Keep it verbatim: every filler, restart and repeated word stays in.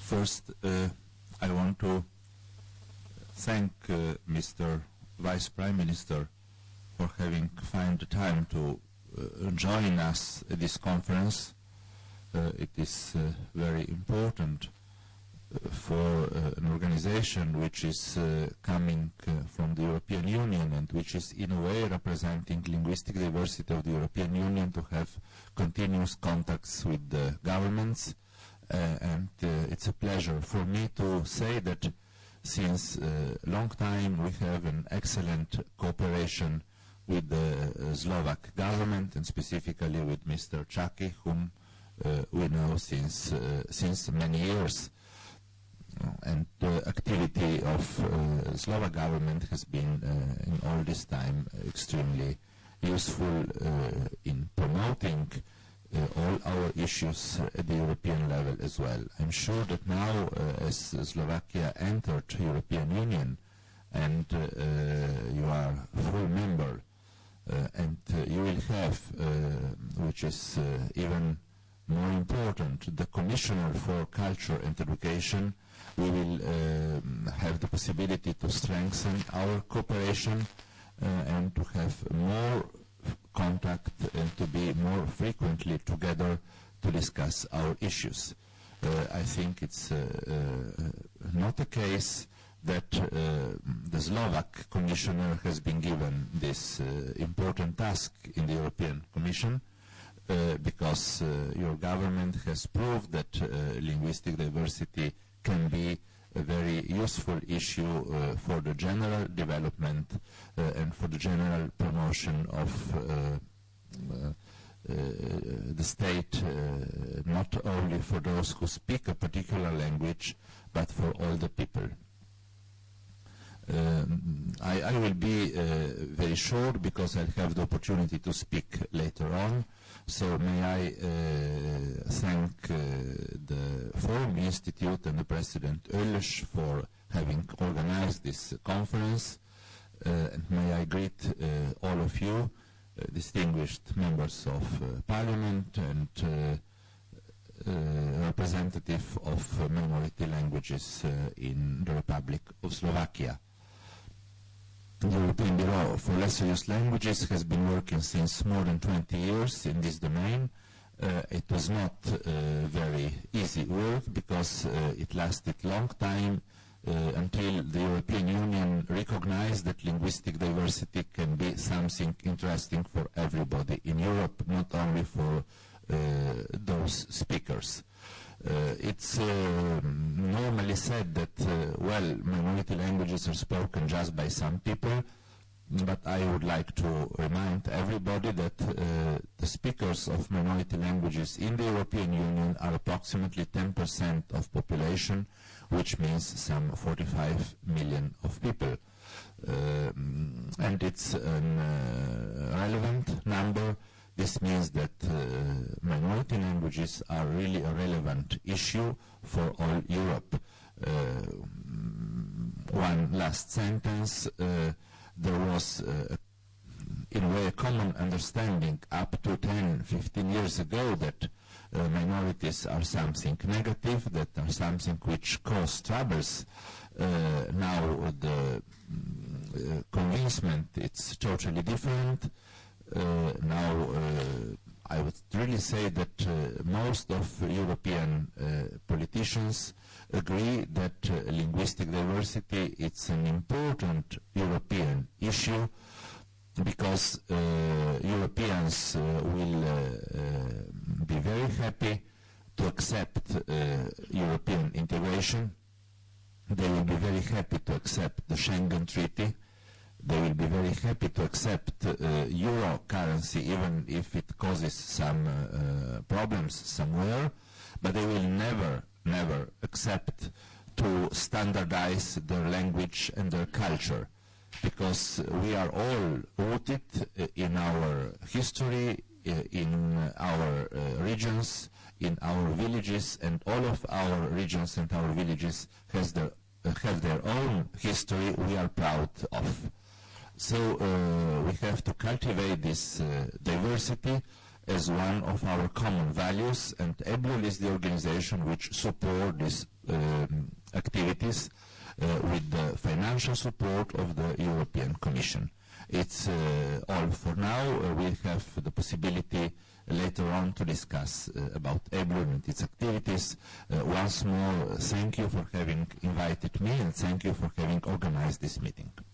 First, uh, I want to thank uh, Mister Vice Prime Minister for having found the time to uh, join us at this conference. Uh, it is uh, very important uh, for uh, an organization which is uh, coming uh, from the European Union and which is in a way representing linguistic diversity of the European Union to have continuous contacts with the governments. Uh, and uh, it's a pleasure for me to say that since a uh, long time we have an excellent cooperation with the uh, Slovak government and specifically with Mister Čaki, whom uh, we know since uh, since many years. And the activity of uh, Slovak government has been uh, in all this time extremely useful uh, in promoting Uh, all our issues uh, at the European level as well. I'm sure that now, uh, as uh, Slovakia entered European Union and uh, uh, you are a full member, uh, and uh, you will have, uh, which is uh, even more important, the Commissioner for Culture and Education. We will uh, have the possibility to strengthen our cooperation uh, and to have more contact and to be more frequently together to discuss our issues. Uh, I think it's uh, uh, not a case that uh, the Slovak Commissioner has been given this uh, important task in the European Commission uh, because uh, your government has proved that uh, linguistic diversity can be a very useful issue uh, for the general development uh, and for the general promotion of uh, uh, uh, the state, uh, not only for those who speak a particular language, but for all the people. Um, I, I will be uh, very short because I'll have the opportunity to speak later on. So may I uh, thank uh, the Forum Institute and the President Öllös for having organized this conference. Uh, and may I greet uh, all of you, uh, distinguished members of uh, Parliament and uh, uh, representative of uh, minority languages uh, in the Republic of Slovakia. The European Bureau for Lesser Used Languages has been working since more than twenty years in this domain. Uh, it was not uh, very easy work because uh, it lasted long time uh, until the European Union recognized that linguistic diversity can be something interesting for everybody in Europe, not only for uh, those speakers. Uh, it's uh, normally said that, uh, well, minority languages are spoken just by some people, but I would like to remind everybody that uh, the speakers of minority languages in the European Union are approximately ten percent of population, which means some forty-five million of people. Uh, and it's a uh, relevant number. This means that uh, minority languages are really a relevant issue for all Europe. Uh, one last sentence. Uh, there was, uh, in a way, a common understanding up to ten, fifteen years ago that uh, minorities are something negative, that are something which cause troubles. Uh, now the uh, convincement it's totally different. Uh, now, uh, I would really say that uh, most of European uh, politicians agree that uh, linguistic diversity it's an important European issue because uh, Europeans uh, will uh, uh, be very happy to accept uh, European integration. They will be very happy to accept the Schengen Treaty. They will be very happy to accept uh, euro currency even if it causes some uh, problems somewhere, but they will never, never accept to standardize their language and their culture, because we are all rooted uh, in our history, uh, in our uh, regions, in our villages, and all of our regions and our villages has their, uh, have their own history we are proud of. So uh, we have to cultivate this uh, diversity as one of our common values, and EBLUL is the organization which supports these um, activities uh, with the financial support of the European Commission. It's uh, all for now. Uh, we have the possibility later on to discuss uh, about EBLUL and its activities. Uh, once more, thank you for having invited me, and thank you for having organized this meeting.